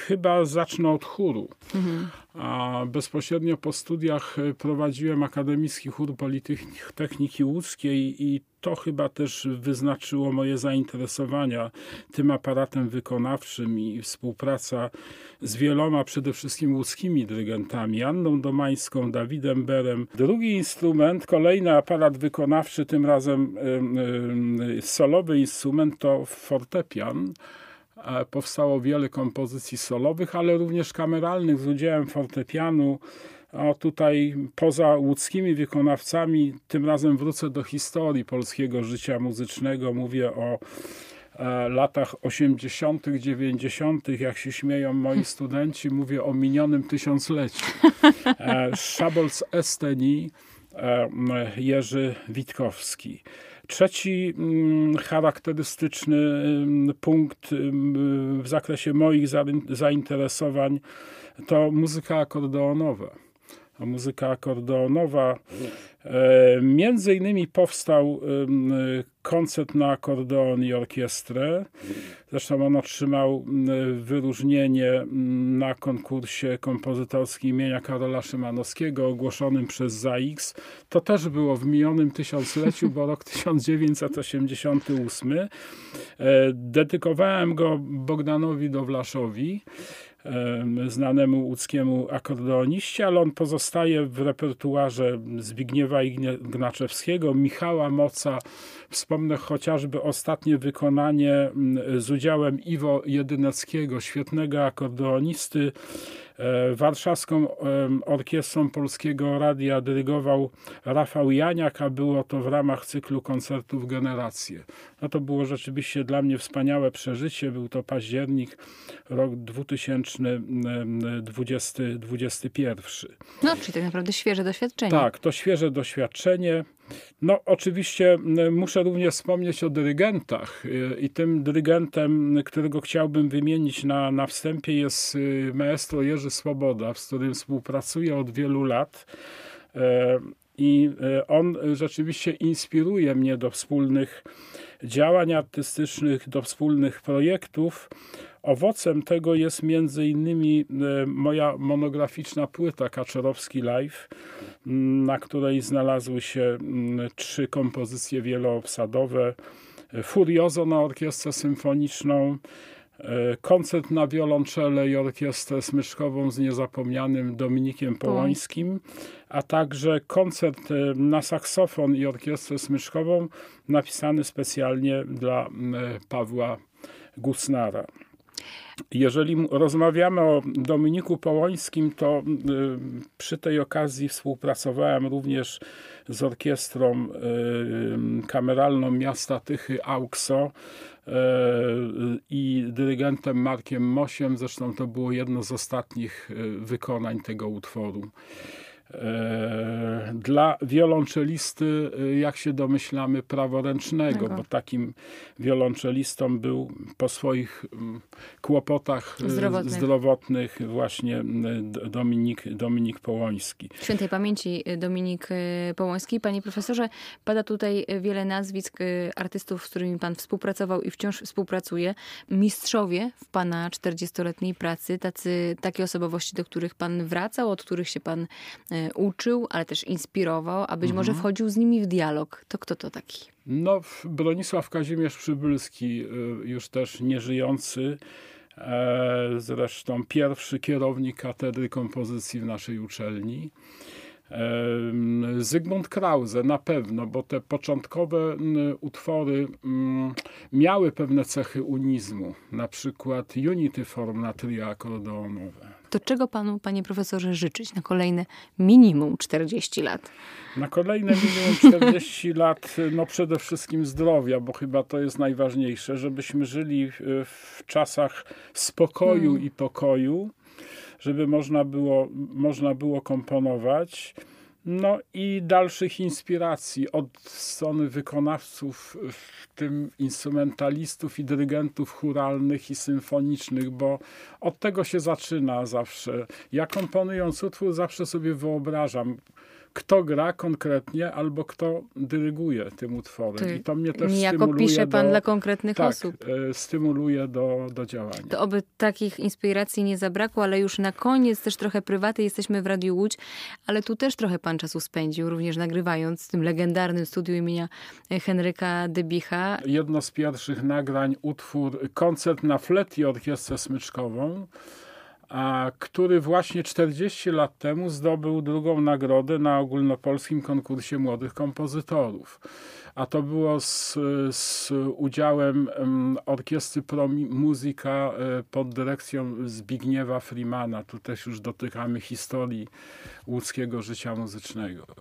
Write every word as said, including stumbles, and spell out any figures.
chyba zacznę od chóru. Mhm. A bezpośrednio po studiach prowadziłem Akademicki Chór Politechniki Łódzkiej i to chyba też wyznaczyło moje zainteresowania tym aparatem wykonawczym i współpraca z wieloma, przede wszystkim łódzkimi dyrygentami, Anną Domańską, Dawidem Berem. Drugi instrument, kolejny aparat wykonawczy, tym razem y, y, solowy instrument, to fortepian. Powstało wiele kompozycji solowych, ale również kameralnych z udziałem fortepianu. A tutaj poza łódzkimi wykonawcami, tym razem wrócę do historii polskiego życia muzycznego. Mówię o e, latach osiemdziesiątych, dziewięćdziesiątych. Jak się śmieją moi studenci, mówię o minionym tysiącleciu. E, Szabolc Esteni, e, Jerzy Witkowski. Trzeci mm, charakterystyczny mm, punkt mm, w zakresie moich za, zainteresowań to muzyka akordeonowa. A muzyka akordeonowa e, między innymi powstał e, koncert na akordeon i orkiestrę. Zresztą on otrzymał e, wyróżnienie na konkursie kompozytorskim imienia Karola Szymanowskiego ogłoszonym przez Z A X. To też było w minionym tysiącleciu, bo rok tysiąc dziewięćset osiemdziesiąty ósmy. E, dedykowałem go Bogdanowi Dowlaszowi, znanemu łódzkiemu akordeoniście, ale on pozostaje w repertuarze Zbigniewa Ignaczewskiego, Michała Moca. Wspomnę chociażby ostatnie wykonanie z udziałem Iwo Jedyneckiego, świetnego akordeonisty. Warszawską Orkiestrą Polskiego Radia dyrygował Rafał Janiak, a było to w ramach cyklu koncertów Generacje. No to było rzeczywiście dla mnie wspaniałe przeżycie. Był to październik, rok dwa tysiące dwudziesty pierwszy. No, czyli tak naprawdę świeże doświadczenie. Tak, to świeże doświadczenie. No, oczywiście muszę również wspomnieć o dyrygentach i tym dyrygentem, którego chciałbym wymienić na, na wstępie, jest maestro Jerzy Swoboda, z którym współpracuję od wielu lat. I on rzeczywiście inspiruje mnie do wspólnych działań artystycznych, do wspólnych projektów. Owocem tego jest między innymi moja monograficzna płyta Kaczorowski Live, na której znalazły się trzy kompozycje wieloobsadowe. Furiozo na orkiestrę symfoniczną, koncert na wiolonczele i orkiestrę smyczkową z niezapomnianym Dominikiem Połońskim, a także koncert na saksofon i orkiestrę smyczkową napisany specjalnie dla Pawła Gusnara. Jeżeli rozmawiamy o Dominiku Połońskim, to przy tej okazji współpracowałem również z orkiestrą kameralną miasta Tychy Auxo i dyrygentem Markiem Mosiem. Zresztą to było jedno z ostatnich wykonań tego utworu. Dla wiolonczelisty, jak się domyślamy, praworęcznego, Tego. bo takim wiolonczelistą był po swoich kłopotach zdrowotnych, zdrowotnych właśnie Dominik, Dominik Połoński. Świętej pamięci Dominik Połoński. Panie profesorze, pada tutaj wiele nazwisk artystów, z którymi pan współpracował i wciąż współpracuje. Mistrzowie w pana czterdziestoletniej pracy, tacy, takie osobowości, do których pan wracał, od których się pan uczył, ale też inspirował, a być może wchodził z nimi w dialog. To kto to taki? No, Bronisław Kazimierz Przybylski, już też nieżyjący, zresztą pierwszy kierownik katedry kompozycji w naszej uczelni. Zygmunt Krause na pewno, bo te początkowe utwory miały pewne cechy unizmu, na przykład Unity Form na trio akordeonowe. To czego panu, panie profesorze, życzyć na kolejne minimum czterdzieści lat? Na kolejne minimum czterdzieści lat, no przede wszystkim zdrowia, bo chyba to jest najważniejsze, żebyśmy żyli w czasach spokoju hmm. i pokoju, żeby można było, można było komponować. No i dalszych inspiracji od strony wykonawców, w tym instrumentalistów i dyrygentów chóralnych i symfonicznych, bo od tego się zaczyna zawsze. Ja komponując utwór zawsze sobie wyobrażam, kto gra konkretnie albo kto dyryguje tym utworem. Ty, I to mnie też niejako stymuluje pisze pan do, dla konkretnych tak, osób. e, stymuluje do, do działania. To oby takich inspiracji nie zabrakło, ale już na koniec też trochę prywaty. Jesteśmy w Radiu Łódź, ale tu też trochę pan czasu spędził, również nagrywając w tym legendarnym studiu imienia Henryka Dybicha. Jedno z pierwszych nagrań, utwór Koncert na flet i orkiestrę smyczkową, a który właśnie czterdzieści lat temu zdobył drugą nagrodę na ogólnopolskim konkursie młodych kompozytorów. A to było z, z udziałem um, orkiestry Pro Musica um, pod dyrekcją Zbigniewa Freemana. Tu też już dotykamy historii łódzkiego życia muzycznego.